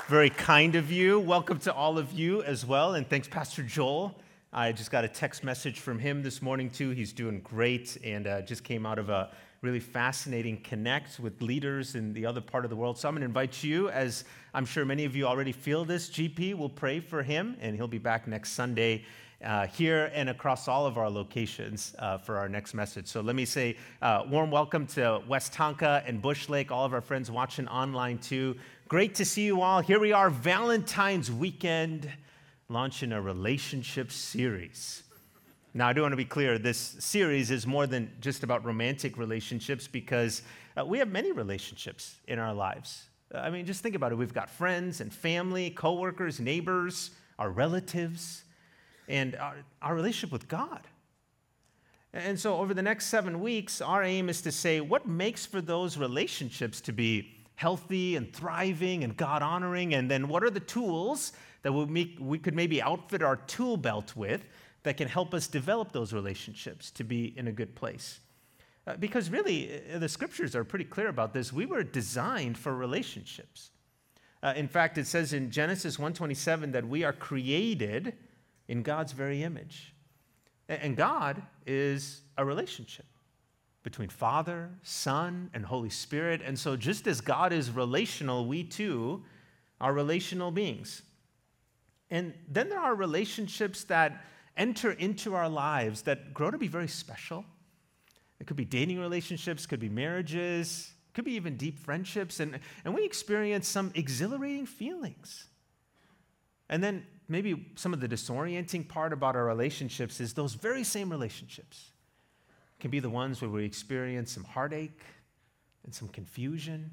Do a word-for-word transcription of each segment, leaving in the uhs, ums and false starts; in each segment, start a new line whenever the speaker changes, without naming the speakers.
Very kind of you. Welcome to all of you as well. And thanks, Pastor Joel. I just got a text message from him this morning, too. He's doing great and uh, just came out of a really fascinating connect with leaders in the other part of the world. So I'm going to invite you, as I'm sure many of you already feel this, G P will pray for him, and he'll be back next Sunday uh, here and across all of our locations uh, for our next message. So let me say uh, warm welcome to West Tonka and Bush Lake, all of our friends watching online, too. Great to see you all. Here we are, Valentine's weekend, launching a relationship series. Now, I do want to be clear, this series is more than just about romantic relationships because uh, we have many relationships in our lives. I mean, just think about it. We've got friends and family, coworkers, neighbors, our relatives, and our, our relationship with God. And so over the next seven weeks, our aim is to say what makes for those relationships to be healthy and thriving and God-honoring, and then what are the tools that we, make, we could maybe outfit our tool belt with that can help us develop those relationships to be in a good place. Uh, because really, uh, the scriptures are pretty clear about this. We were designed for relationships. Uh, in fact, it says in Genesis one twenty-seven that we are created in God's very image. And God is a relationship between Father, Son, and Holy Spirit. And so just as God is relational, we too are relational beings. And then there are relationships that enter into our lives that grow to be very special. It could be dating relationships, could be marriages, could be even deep friendships, and, and we experience some exhilarating feelings. And then maybe some of the disorienting part about our relationships is those very same relationships can be the ones where we experience some heartache and some confusion.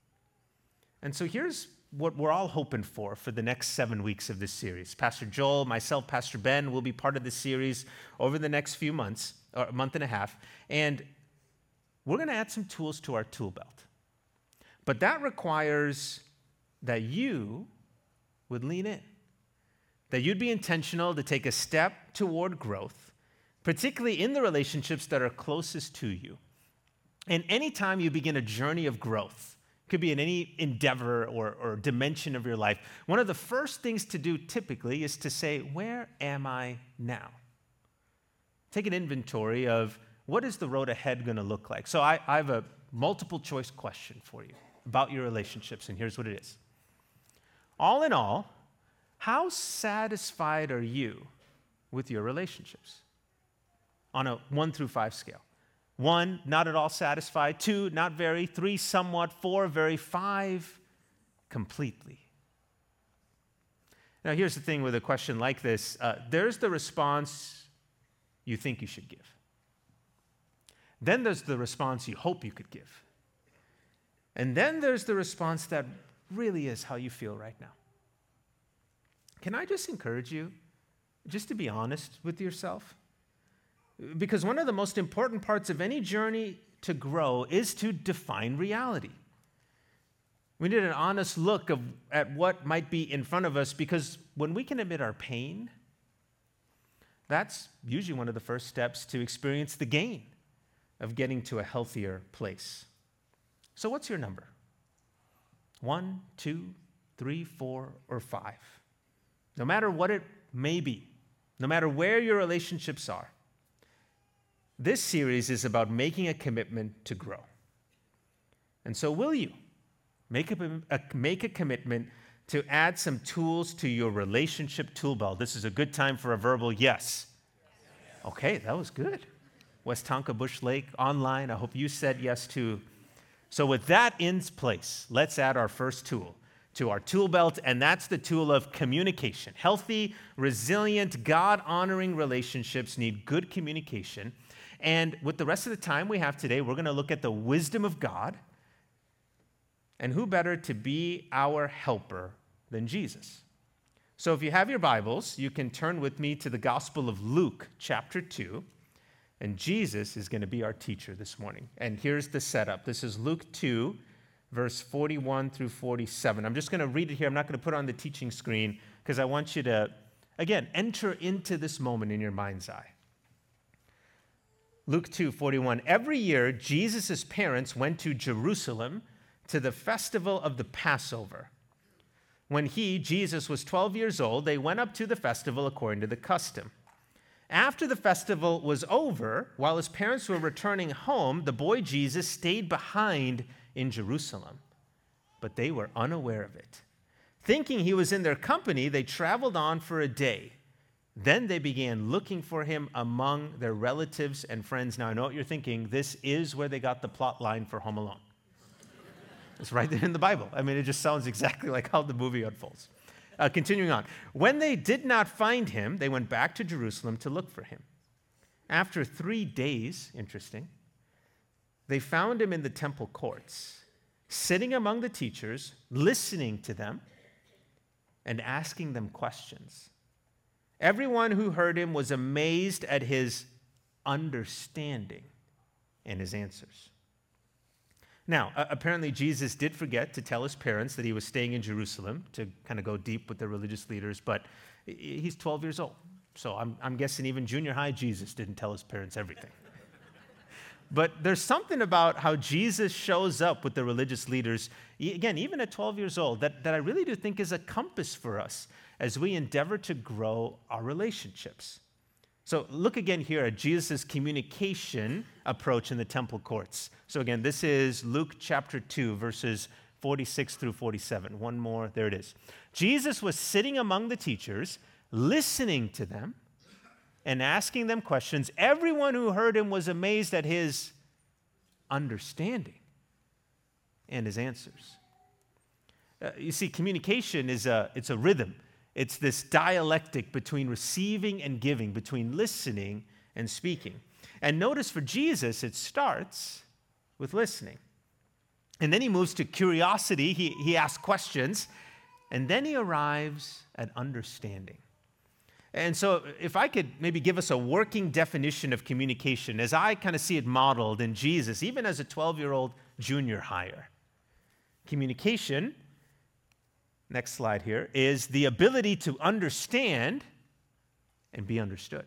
And so here's what we're all hoping for for the next seven weeks of this series. Pastor Joel, myself, Pastor Ben will be part of this series over the next few months, or a month and a half, and we're going to add some tools to our tool belt. But that requires that you would lean in, that you'd be intentional to take a step toward growth, particularly in the relationships that are closest to you. And anytime you begin a journey of growth, could be in any endeavor or, or dimension of your life, one of the first things to do typically is to say, where am I now? Take an inventory of what is the road ahead going to look like. So I, I have a multiple choice question for you about your relationships, and here's what it is. All in all, how satisfied are you with your relationships? On a one through five scale. One, not at all satisfied. Two, not very. Three, somewhat. Four, very. Five, completely. Now, here's the thing with a question like this. Uh, there's the response you think you should give. Then there's the response you hope you could give. And then there's the response that really is how you feel right now. Can I just encourage you just to be honest with yourself? Because one of the most important parts of any journey to grow is to define reality. We need an honest look of, at what might be in front of us, because when we can admit our pain, that's usually one of the first steps to experience the gain of getting to a healthier place. So what's your number? One, two, three, four, or five? No matter what it may be, no matter where your relationships are, this series is about making a commitment to grow. And so will you make a, a, make a commitment to add some tools to your relationship tool belt? This is a good time for a verbal yes. Yes. Okay, that was good. West Tonka, Bush Lake, online. I hope you said yes too. So with that in place, let's add our first tool to our tool belt, and that's the tool of communication. Healthy, resilient, God-honoring relationships need good communication. And with the rest of the time we have today, we're going to look at the wisdom of God. And who better to be our helper than Jesus? So if you have your Bibles, you can turn with me to the Gospel of Luke, chapter two. And Jesus is going to be our teacher this morning. And here's the setup. This is Luke two, verse forty-one through forty-seven. I'm just going to read it here. I'm not going to put it on the teaching screen because I want you to, again, enter into this moment in your mind's eye. Luke two forty-one. Every year, Jesus' parents went to Jerusalem to the festival of the Passover. When he, Jesus, was twelve years old, they went up to the festival according to the custom. After the festival was over, while his parents were returning home, the boy Jesus stayed behind in Jerusalem, but they were unaware of it. Thinking he was in their company, they traveled on for a day. Then they began looking for him among their relatives and friends. Now, I know what you're thinking. This is where they got the plot line for Home Alone. It's right there in the Bible. I mean, it just sounds exactly like how the movie unfolds. Uh, continuing on. When they did not find him, they went back to Jerusalem to look for him. After three days, interesting, they found him in the temple courts, sitting among the teachers, listening to them, and asking them questions. Everyone who heard him was amazed at his understanding and his answers. Now, uh, apparently Jesus did forget to tell his parents that he was staying in Jerusalem to kind of go deep with the religious leaders, but he's twelve years old. So I'm, I'm guessing even junior high Jesus didn't tell his parents everything. But there's something about how Jesus shows up with the religious leaders, again, even at twelve years old, that, that I really do think is a compass for us as we endeavor to grow our relationships. So look again here at Jesus' communication approach in the temple courts. So again, this is Luke chapter two, verses forty-six through forty-seven. One more, there it is. Jesus was sitting among the teachers, listening to them and asking them questions. Everyone who heard him was amazed at his understanding and his answers. Uh, you see, communication is a, it's a rhythm. It's this dialectic between receiving and giving, between listening and speaking. And notice for Jesus, it starts with listening. And then he moves to curiosity. He, he asks questions. And then he arrives at understanding. And so if I could maybe give us a working definition of communication, as I kind of see it modeled in Jesus, even as a twelve-year-old junior hire. Communication, next slide here, is the ability to understand and be understood.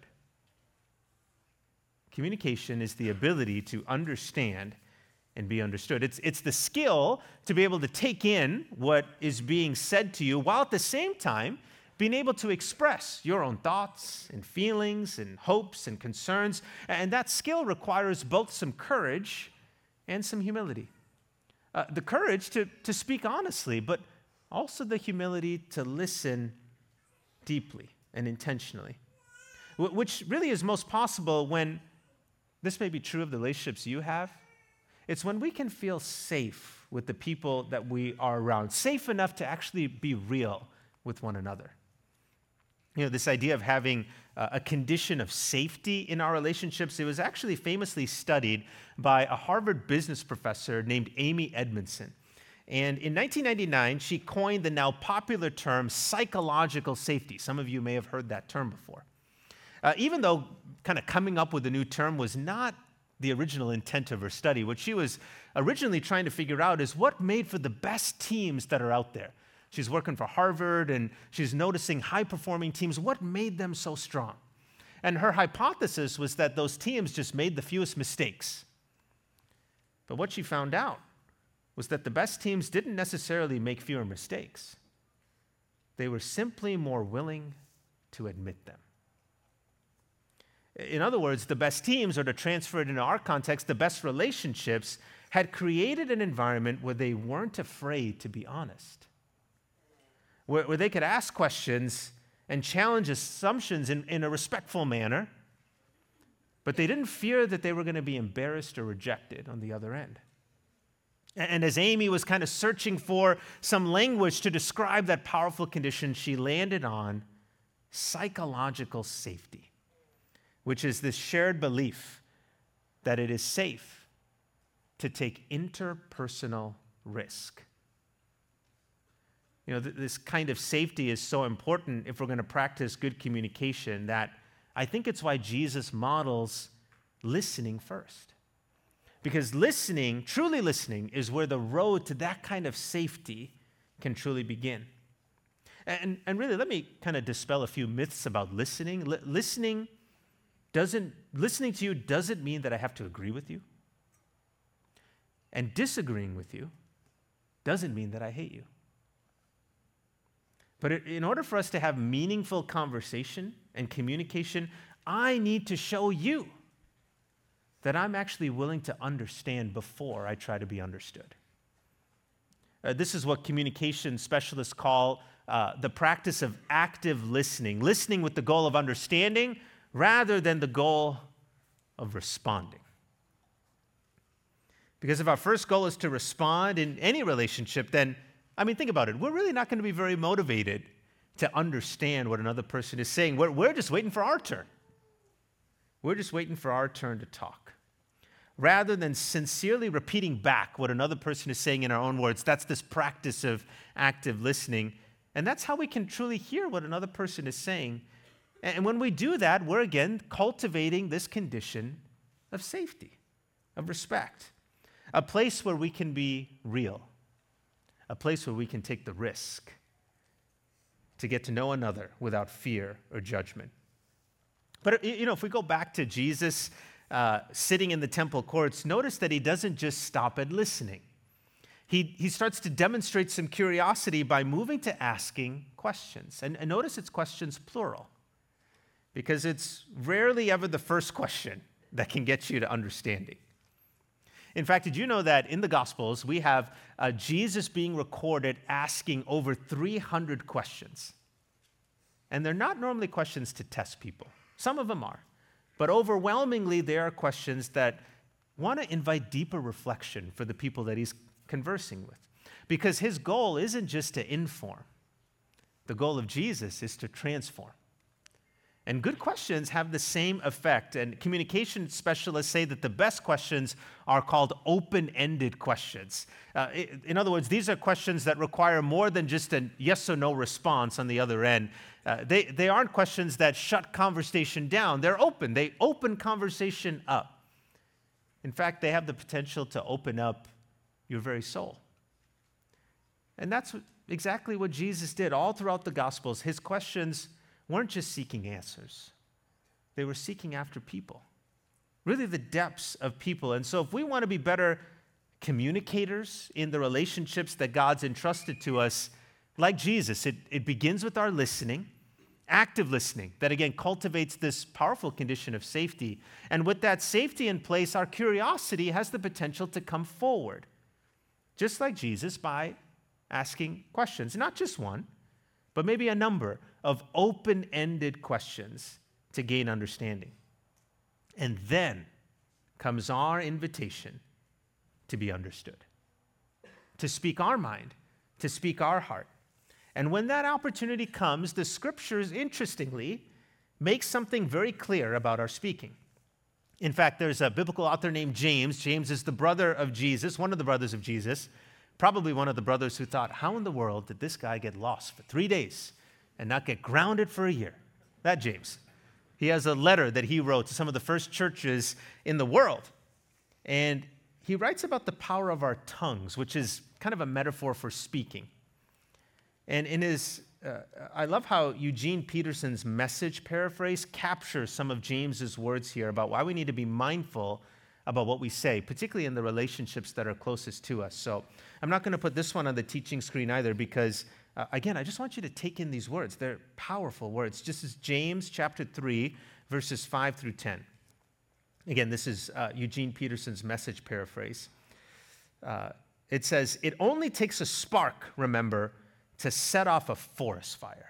Communication is the ability to understand and be understood. It's, it's the skill to be able to take in what is being said to you while at the same time being able to express your own thoughts and feelings and hopes and concerns. And that skill requires both some courage and some humility. Uh, the courage to, to speak honestly, but also the humility to listen deeply and intentionally, which really is most possible when, this may be true of the relationships you have, it's when we can feel safe with the people that we are around, safe enough to actually be real with one another. You know, this idea of having uh, a condition of safety in our relationships, it was actually famously studied by a Harvard business professor named Amy Edmondson. And in nineteen ninety-nine, she coined the now popular term psychological safety. Some of you may have heard that term before. Uh, even though kind of coming up with a new term was not the original intent of her study, what she was originally trying to figure out is what made for the best teams that are out there. She's working for Harvard, and she's noticing high-performing teams. What made them so strong? And her hypothesis was that those teams just made the fewest mistakes. But what she found out was that the best teams didn't necessarily make fewer mistakes. They were simply more willing to admit them. In other words, the best teams, or to transfer it into our context, the best relationships, had created an environment where they weren't afraid to be honest, where, where they could ask questions and challenge assumptions in, in a respectful manner, but they didn't fear that they were going to be embarrassed or rejected on the other end. And as Amy was kind of searching for some language to describe that powerful condition, she landed on psychological safety, which is this shared belief that it is safe to take interpersonal risk. You know, th- this kind of safety is so important if we're going to practice good communication that I think it's why Jesus models listening first. Because listening, truly listening, is where the road to that kind of safety can truly begin. And, and really, let me kind of dispel a few myths about listening. L- listening doesn't, listening to you doesn't mean that I have to agree with you. And disagreeing with you doesn't mean that I hate you. But in order for us to have meaningful conversation and communication, I need to show you that I'm actually willing to understand before I try to be understood. Uh, this is what communication specialists call uh, the practice of active listening, listening with the goal of understanding rather than the goal of responding. Because if our first goal is to respond in any relationship, then, I mean, think about it. We're really not going to be very motivated to understand what another person is saying. We're, we're just waiting for our turn. We're just waiting for our turn to talk. Rather than sincerely repeating back what another person is saying in our own words, that's this practice of active listening. And that's how we can truly hear what another person is saying. And when we do that, we're again cultivating this condition of safety, of respect, a place where we can be real, a place where we can take the risk to get to know another without fear or judgment. But, you know, if we go back to Jesus uh, sitting in the temple courts, notice that he doesn't just stop at listening. He, he starts to demonstrate some curiosity by moving to asking questions. And, and notice it's questions plural, because it's rarely ever the first question that can get you to understanding. In fact, did you know that in the Gospels, we have uh, Jesus being recorded asking over three hundred questions? And they're not normally questions to test people. Some of them are. But overwhelmingly, they are questions that want to invite deeper reflection for the people that he's conversing with. Because his goal isn't just to inform. The goal of Jesus is to transform. And good questions have the same effect. And communication specialists say that the best questions are called open-ended questions. Uh, in other words, these are questions that require more than just a yes or no response on the other end. Uh, they, they aren't questions that shut conversation down. They're open. They open conversation up. In fact, they have the potential to open up your very soul. And that's exactly what Jesus did all throughout the Gospels. His questions weren't just seeking answers. They were seeking after people, really the depths of people. And so if we want to be better communicators in the relationships that God's entrusted to us, like Jesus, it, it begins with our listening, active listening, that again cultivates this powerful condition of safety. And with that safety in place, our curiosity has the potential to come forward, just like Jesus, by asking questions, not just one, but maybe a number of open-ended questions to gain understanding. And then comes our invitation to be understood, to speak our mind, to speak our heart. And when that opportunity comes, the scriptures, interestingly, make something very clear about our speaking. In fact, there's a biblical author named James. James is the brother of Jesus, one of the brothers of Jesus, probably one of the brothers who thought, how in the world did this guy get lost for three days and not get grounded for a year? That James. He has a letter that he wrote to some of the first churches in the world. And he writes about the power of our tongues, which is kind of a metaphor for speaking. And in his, uh, I love how Eugene Peterson's Message paraphrase captures some of James's words here about why we need to be mindful about what we say, particularly in the relationships that are closest to us. So I'm not going to put this one on the teaching screen either because, uh, again, I just want you to take in these words. They're powerful words. Just as James chapter three, verses five through ten. Again, this is uh, Eugene Peterson's Message paraphrase. Uh, it says, it only takes a spark, remember, to set off a forest fire.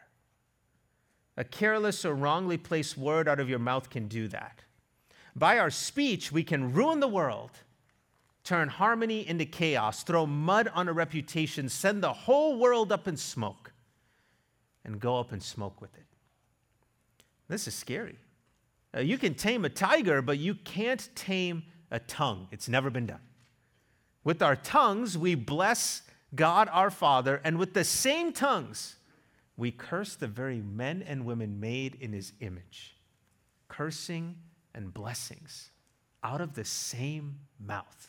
A careless or wrongly placed word out of your mouth can do that. By our speech, we can ruin the world, turn harmony into chaos, throw mud on a reputation, send the whole world up in smoke, and go up in smoke with it. This is scary. Uh, you can tame a tiger, but you can't tame a tongue. It's never been done. With our tongues, we bless God our Father, and with the same tongues, we curse the very men and women made in his image. Cursing and blessings out of the same mouth.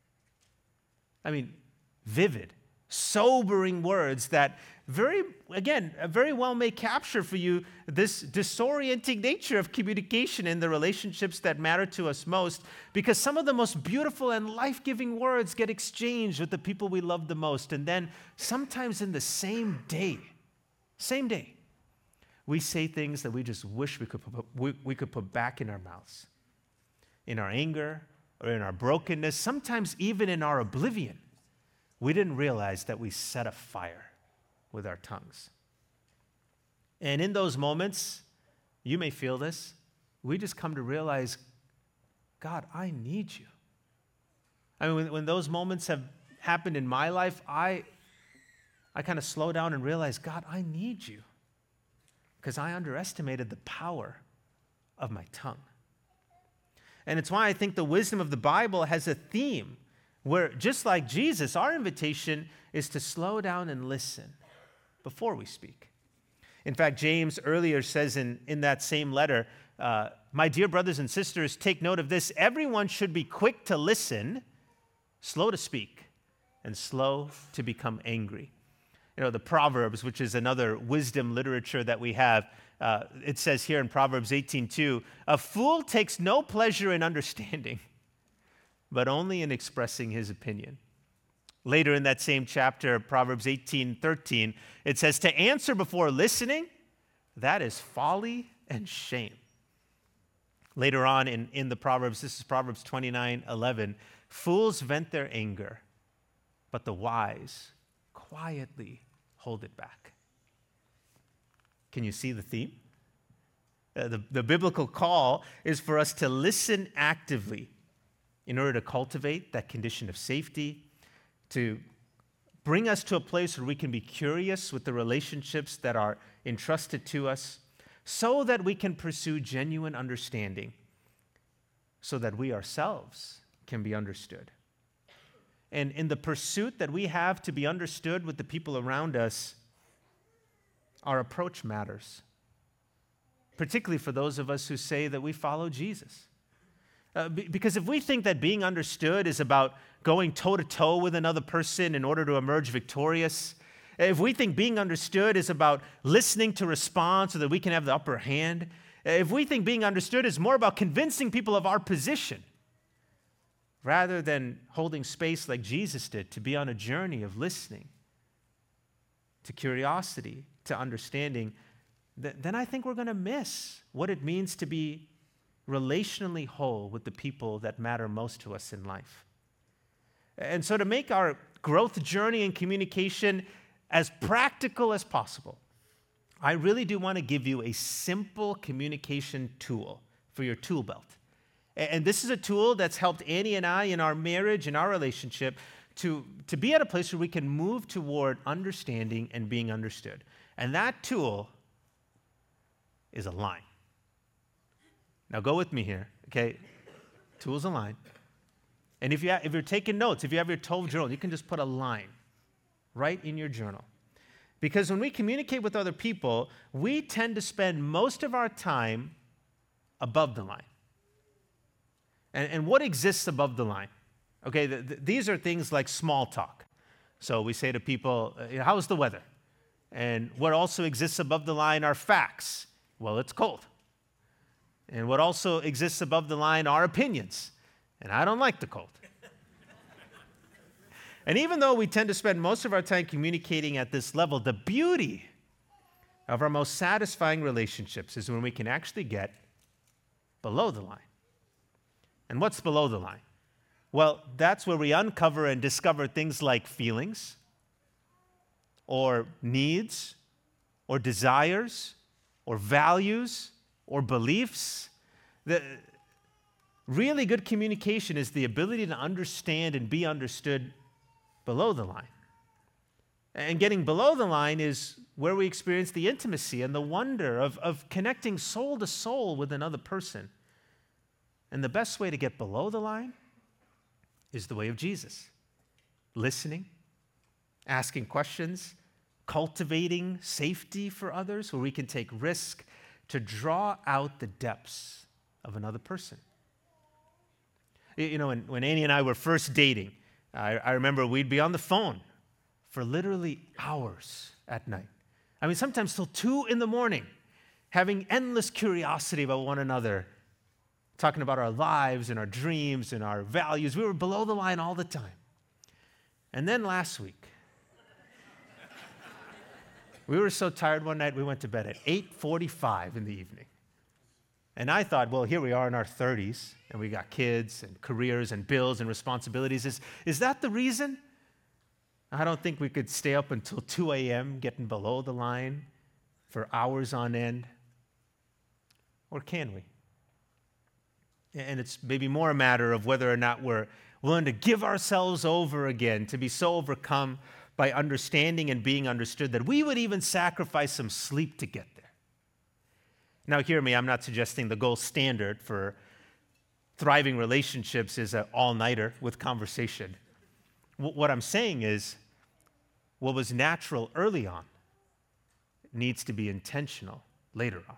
I mean, vivid, sobering words that very, again, very well may capture for you this disorienting nature of communication in the relationships that matter to us most, because some of the most beautiful and life-giving words get exchanged with the people we love the most, and then sometimes in the same day, Same day. We say things that we just wish we could put, we, we could put back in our mouths. In our anger or in our brokenness, sometimes even in our oblivion, we didn't realize that we set a fire with our tongues. And in those moments, you may feel this, we just come to realize, God, I need you. I mean, when, when those moments have happened in my life, I, I kind of slow down and realize, God, I need you. Because I underestimated the power of my tongue. And it's why I think the wisdom of the Bible has a theme where, just like Jesus, our invitation is to slow down and listen before we speak. In fact, James earlier says in, in that same letter, uh, my dear brothers and sisters, take note of this. Everyone should be quick to listen, slow to speak, and slow to become angry. You know, the Proverbs, which is another wisdom literature that we have, uh, it says here in Proverbs eighteen two, a fool takes no pleasure in understanding, but only in expressing his opinion. Later in that same chapter, Proverbs eighteen thirteen, it says, to answer before listening, that is folly and shame. Later on in, in the Proverbs, this is Proverbs twenty-nine eleven, fools vent their anger, but the wise quietly hold it back. Can you see the theme? Uh, the, the biblical call is for us to listen actively in order to cultivate that condition of safety, to bring us to a place where we can be curious with the relationships that are entrusted to us, so that we can pursue genuine understanding, so that we ourselves can be understood. And in the pursuit that we have to be understood with the people around us, our approach matters, particularly for those of us who say that we follow Jesus. Uh, b- because if we think that being understood is about going toe-to-toe with another person in order to emerge victorious, if we think being understood is about listening to respond so that we can have the upper hand, if we think being understood is more about convincing people of our position, rather than holding space like Jesus did to be on a journey of listening, to curiosity, to understanding, th- then I think we're going to miss what it means to be relationally whole with the people that matter most to us in life. And so to make our growth journey in communication as practical as possible, I really do want to give you a simple communication tool for your tool belt. And this is a tool that's helped Annie and I in our marriage, in our relationship, to, to be at a place where we can move toward understanding and being understood. And that tool is a line. Now go with me here, okay? Tool's a line. And if, you ha- if you're taking notes, if you have your Tove journal, you can just put a line right in your journal. Because when we communicate with other people, we tend to spend most of our time above the line. And, and what exists above the line? Okay, the, the, these are things like small talk. So we say to people, uh, how's the weather? And what also exists above the line are facts. Well, it's cold. And what also exists above the line are opinions. And I don't like the cold. And even though we tend to spend most of our time communicating at this level, the beauty of our most satisfying relationships is when we can actually get below the line. And what's below the line? Well, that's where we uncover and discover things like feelings, or needs, or desires, or values, or beliefs. The really good communication is the ability to understand and be understood below the line. And getting below the line is where we experience the intimacy and the wonder of, of connecting soul to soul with another person. And the best way to get below the line is the way of Jesus. Listening, asking questions, cultivating safety for others where we can take risk to draw out the depths of another person. You know, when, when Annie and I were first dating, I, I remember we'd be on the phone for literally hours at night. I mean, sometimes till two in the morning, having endless curiosity about one another, talking about our lives and our dreams and our values. We were below the line all the time. And then last week, We were so tired one night, we went to bed at eight forty-five in the evening. And I thought, well, here we are in our thirties, and we got kids and careers and bills and responsibilities. Is, is that the reason? I don't think we could stay up until two a.m. getting below the line for hours on end. Or can we? And it's maybe more a matter of whether or not we're willing to give ourselves over again, to be so overcome by understanding and being understood that we would even sacrifice some sleep to get there. Now, hear me, I'm not suggesting the gold standard for thriving relationships is an all-nighter with conversation. What I'm saying is, what was natural early on needs to be intentional later on.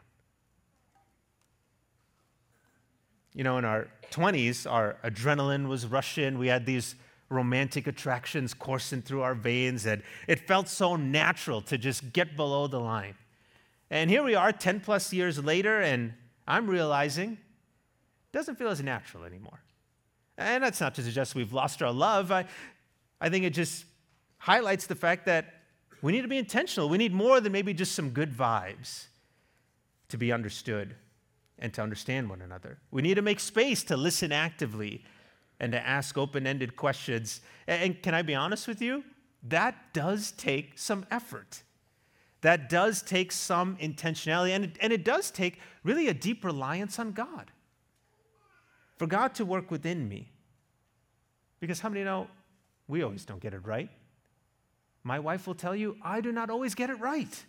You know, in our twenties, our adrenaline was rushing. We had these romantic attractions coursing through our veins, and it felt so natural to just get below the line. And here we are ten plus years later, and I'm realizing it doesn't feel as natural anymore. And that's not to suggest we've lost our love. I, I think it just highlights the fact that we need to be intentional. We need more than maybe just some good vibes to be understood and to understand one another. We need to make space to listen actively and to ask open-ended questions. And can I be honest with you? That does take some effort. That does take some intentionality, and it, and it does take really a deep reliance on God. For God to work within me. Because how many know we always don't get it right? My wife will tell you, I do not always get it right.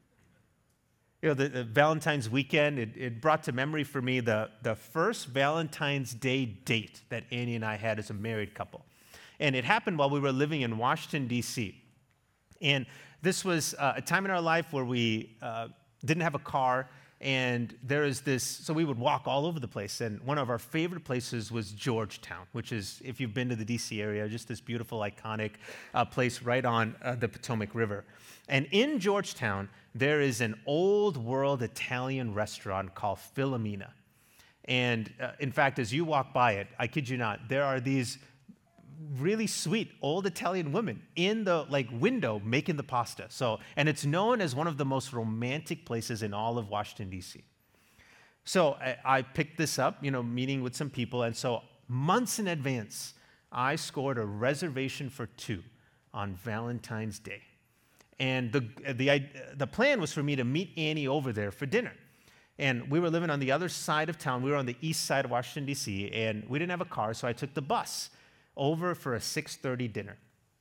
You know, the, the Valentine's weekend, it, it brought to memory for me the, the first Valentine's Day date that Annie and I had as a married couple. And it happened while we were living in Washington, D C And this was uh, a time in our life where we uh, didn't have a car, and there is this, so we would walk all over the place. And one of our favorite places was Georgetown, which is, if you've been to the D C area, just this beautiful, iconic uh, place right on uh, the Potomac River. And in Georgetown, there is an old world Italian restaurant called Filomena. And uh, in fact, as you walk by it, I kid you not, there are these really sweet old Italian women in the like window making the pasta. So, and it's known as one of the most romantic places in all of Washington, D C So I, I picked this up, you know, meeting with some people. And so months in advance, I scored a reservation for two on Valentine's Day. And the, the, the plan was for me to meet Annie over there for dinner. And we were living on the other side of town. We were on the east side of Washington, D C, and we didn't have a car, so I took the bus over for a six thirty dinner.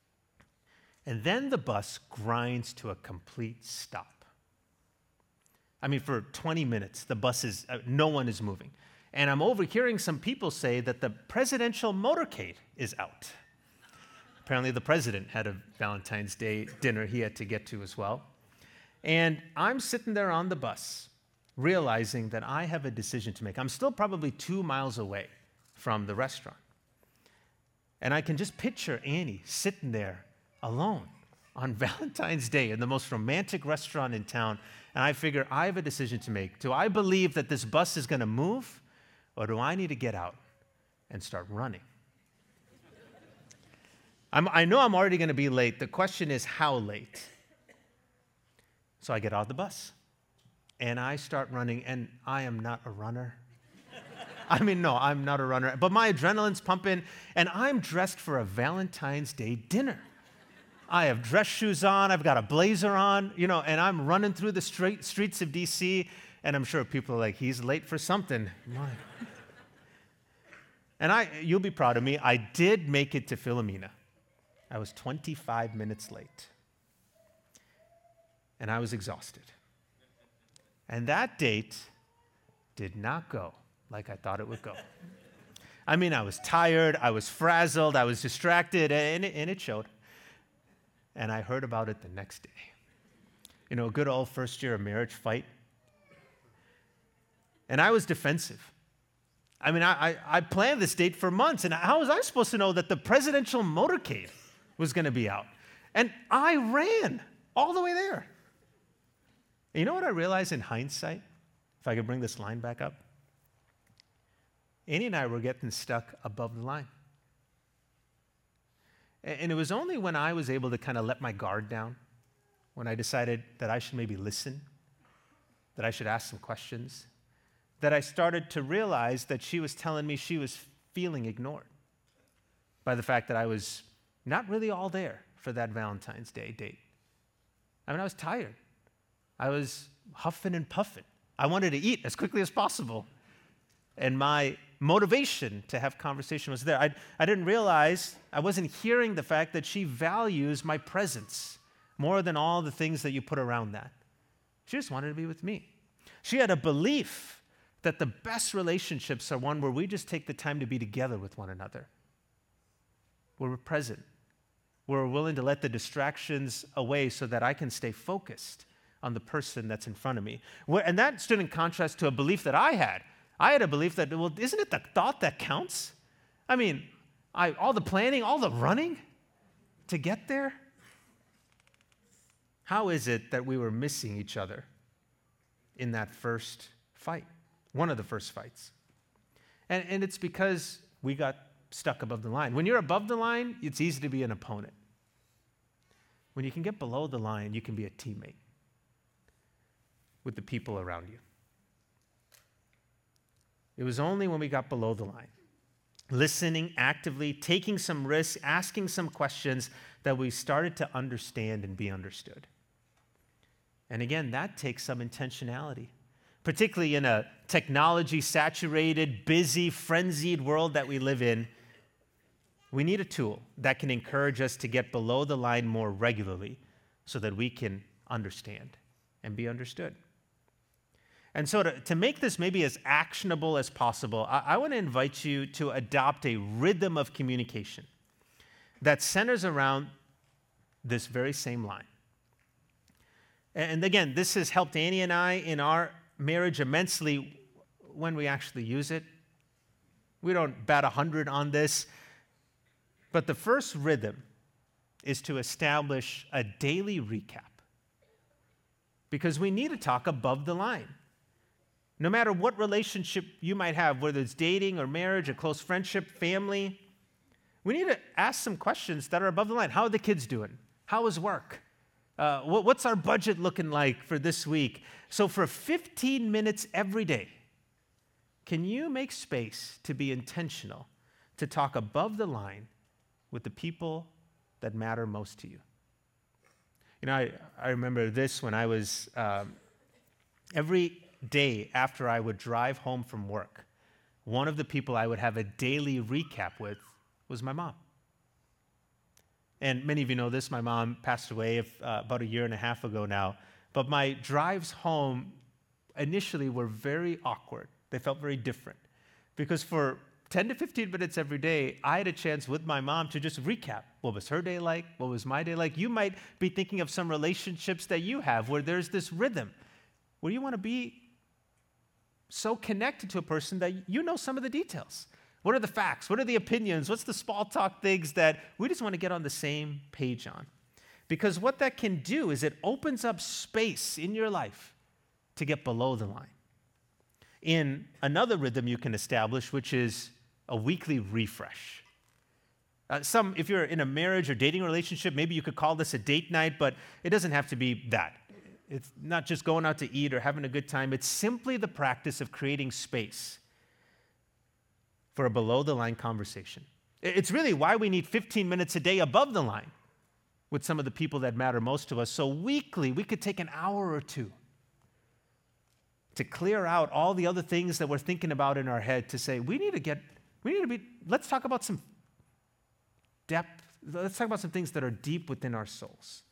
And then the bus grinds to a complete stop. I mean, for twenty minutes, the bus is, uh, no one is moving. And I'm overhearing some people say that the presidential motorcade is out. Apparently, the president had a Valentine's Day dinner he had to get to as well. And I'm sitting there on the bus, realizing that I have a decision to make. I'm still probably two miles away from the restaurant. And I can just picture Annie sitting there alone on Valentine's Day in the most romantic restaurant in town. And I figure I have a decision to make. Do I believe that this bus is going to move, or do I need to get out and start running? I'm, I know I'm already going to be late. The question is, how late? So I get out of the bus, and I start running, and I am not a runner. I mean, no, I'm not a runner, but my adrenaline's pumping, and I'm dressed for a Valentine's Day dinner. I have dress shoes on, I've got a blazer on, you know, and I'm running through the street, streets of D C, and I'm sure people are like, he's late for something. And I, you'll be proud of me, I did make it to Filomena. I was twenty-five minutes late. And I was exhausted. And that date did not go like I thought it would go. I mean, I was tired, I was frazzled, I was distracted, and it, and it showed. And I heard about it the next day. You know, a good old first year of marriage fight. And I was defensive. I mean, I, I, I planned this date for months, and how was I supposed to know that the presidential motorcade was going to be out? And I ran all the way there. And you know what I realized in hindsight? If I could bring this line back up. Annie and I were getting stuck above the line. And it was only when I was able to kind of let my guard down when I decided that I should maybe listen, that I should ask some questions, that I started to realize that she was telling me she was feeling ignored by the fact that I was not really all there for that Valentine's Day date. I mean, I was tired. I was huffing and puffing. I wanted to eat as quickly as possible. And my motivation to have conversation was there. I, I didn't realize, I wasn't hearing the fact that she values my presence more than all the things that you put around that. She just wanted to be with me. She had a belief that the best relationships are one where we just take the time to be together with one another, where we're present, where we're willing to let the distractions away so that I can stay focused on the person that's in front of me. And that stood in contrast to a belief that I had. I had a belief that, well, isn't it the thought that counts? I mean, I, all the planning, all the running to get there? How is it that we were missing each other in that first fight, one of the first fights? And, and it's because we got stuck above the line. When you're above the line, it's easy to be an opponent. When you can get below the line, you can be a teammate with the people around you. It was only when we got below the line, listening actively, taking some risks, asking some questions, that we started to understand and be understood. And again, that takes some intentionality, particularly in a technology-saturated, busy, frenzied world that we live in. We need a tool that can encourage us to get below the line more regularly so that we can understand and be understood. And so to, to make this maybe as actionable as possible, I, I want to invite you to adopt a rhythm of communication that centers around this very same line. And again, this has helped Annie and I in our marriage immensely when we actually use it. We don't bat a hundred on this. But the first rhythm is to establish a daily recap, because we need to talk above the line. No matter what relationship you might have, whether it's dating or marriage or close friendship, family, we need to ask some questions that are above the line. How are the kids doing? How is work? Uh, what, what's our budget looking like for this week? So for fifteen minutes every day, can you make space to be intentional, to talk above the line with the people that matter most to you? You know, I, I remember this when I was, um, every day after I would drive home from work, one of the people I would have a daily recap with was my mom. And many of you know this, my mom passed away if, uh, about a year and a half ago now, but my drives home initially were very awkward. They felt very different, because for ten to fifteen minutes every day, I had a chance with my mom to just recap. What was her day like? What was my day like? You might be thinking of some relationships that you have where there's this rhythm, where you want to be so connected to a person that you know some of the details. What are the facts? What are the opinions? What's the small talk things that we just want to get on the same page on? Because what that can do is it opens up space in your life to get below the line. In another rhythm you can establish, which is a weekly refresh. Uh, some, if you're in a marriage or dating relationship, maybe you could call this a date night, but it doesn't have to be that. It's not just going out to eat or having a good time. It's simply the practice of creating space for a below-the-line conversation. It's really why we need fifteen minutes a day above the line with some of the people that matter most to us. So weekly, we could take an hour or two to clear out all the other things that we're thinking about in our head, to say, we need to get, we need to be, let's talk about some depth. Let's talk about some things that are deep within our souls.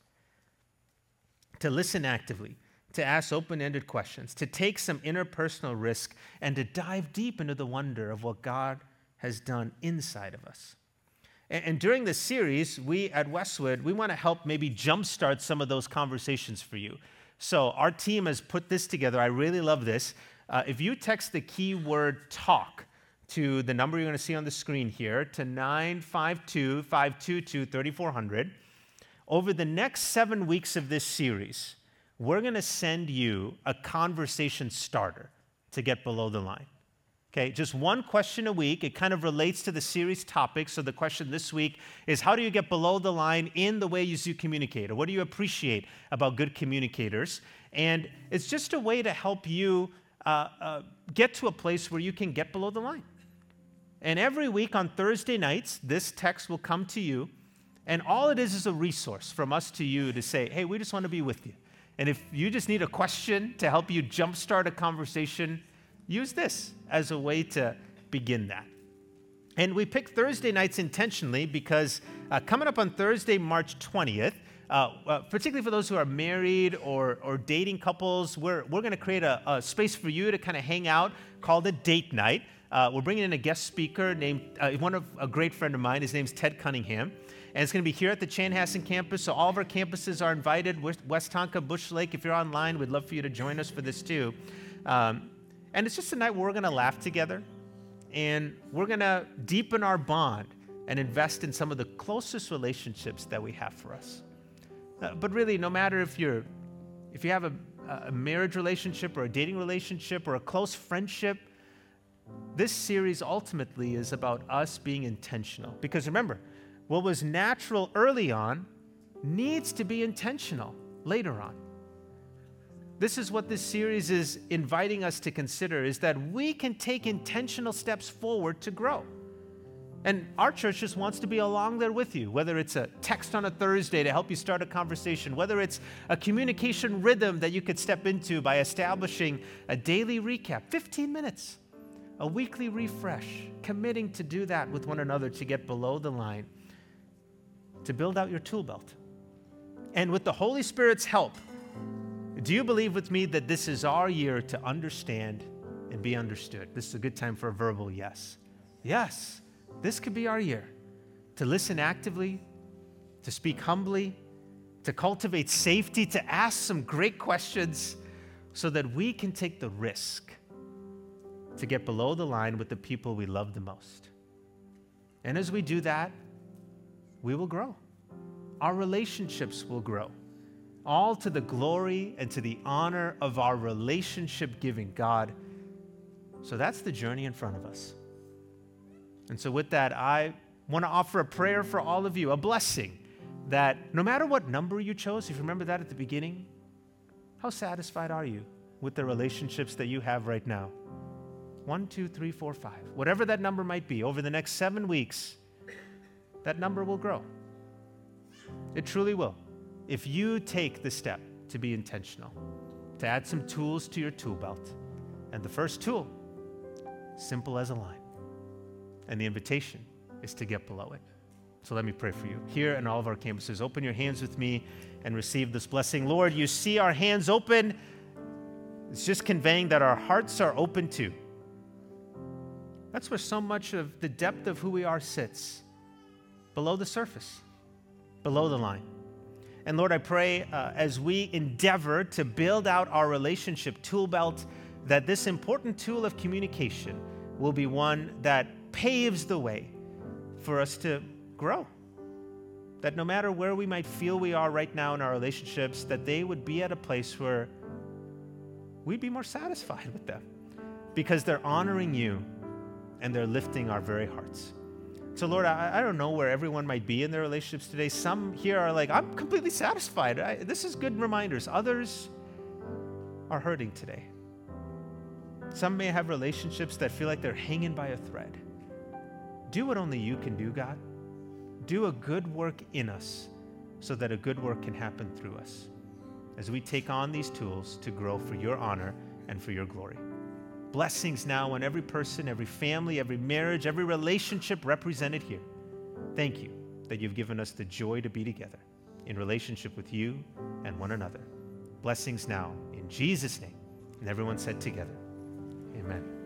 To listen actively, to ask open-ended questions, to take some interpersonal risk, and to dive deep into the wonder of what God has done inside of us. And, and during this series, we at Westwood, we want to help maybe jumpstart some of those conversations for you. So our team has put this together. I really love this. Uh, if you text the keyword TALK to the number you're going to see on the screen here, to nine five two, five two two, three four zero zero, over the next seven weeks of this series, we're going to send you a conversation starter to get below the line. Okay, just one question a week. It kind of relates to the series topic. So the question this week is, how do you get below the line in the way you communicate? Or what do you appreciate about good communicators? And it's just a way to help you uh, uh, get to a place where you can get below the line. And every week on Thursday nights, this text will come to you. And all it is is a resource from us to you to say, hey, we just want to be with you. And if you just need a question to help you jumpstart a conversation, use this as a way to begin that. And we picked Thursday nights intentionally because uh, coming up on Thursday, March twentieth, uh, uh, particularly for those who are married or, or dating couples, we're, we're going to create a, a space for you to kind of hang out called a date night. Uh, we're bringing in a guest speaker named, uh, one of a great friend of mine. His name's Ted Cunningham. And it's going to be here at the Chanhassen campus. So all of our campuses are invited. West Tonka, Bush Lake. If you're online, we'd love for you to join us for this too. Um, And it's just a night where we're going to laugh together, and we're going to deepen our bond and invest in some of the closest relationships that we have for us. Uh, but really, no matter if you're, if you have a, a marriage relationship or a dating relationship or a close friendship, this series ultimately is about us being intentional. Because remember, what was natural early on needs to be intentional later on. This is what this series is inviting us to consider, is that we can take intentional steps forward to grow. And our church just wants to be along there with you, whether it's a text on a Thursday to help you start a conversation, whether it's a communication rhythm that you could step into by establishing a daily recap, fifteen minutes, a weekly refresh, committing to do that with one another to get below the line, to build out your tool belt. And with the Holy Spirit's help, do you believe with me that this is our year to understand and be understood? This is a good time for a verbal yes. Yes, this could be our year to listen actively, to speak humbly, to cultivate safety, to ask some great questions so that we can take the risk to get below the line with the people we love the most. And as we do that, we will grow. Our relationships will grow. All to the glory and to the honor of our relationship-giving God. So that's the journey in front of us. And so with that, I want to offer a prayer for all of you, a blessing that no matter what number you chose, if you remember that at the beginning, how satisfied are you with the relationships that you have right now? One, two, three, four, five. Whatever that number might be, over the next seven weeks, that number will grow. It truly will. If you take the step to be intentional, to add some tools to your tool belt. And the first tool, simple as a line. And the invitation is to get below it. So let me pray for you. Here in all of our campuses, open your hands with me and receive this blessing. Lord, you see our hands open. It's just conveying that our hearts are open too. That's where so much of the depth of who we are sits. Below the surface, below the line. And Lord, I pray uh, as we endeavor to build out our relationship tool belt, that this important tool of communication will be one that paves the way for us to grow. That no matter where we might feel we are right now in our relationships, that they would be at a place where we'd be more satisfied with them because they're honoring you and they're lifting our very hearts. So Lord, I, I don't know where everyone might be in their relationships today. Some here are like, I'm completely satisfied. I, this is good reminders. Others are hurting today. Some may have relationships that feel like they're hanging by a thread. Do what only you can do, God. Do a good work in us so that a good work can happen through us as we take on these tools to grow for your honor and for your glory. Blessings now on every person, every family, every marriage, every relationship represented here. Thank you that you've given us the joy to be together in relationship with you and one another. Blessings now in Jesus' name. And everyone said together, amen.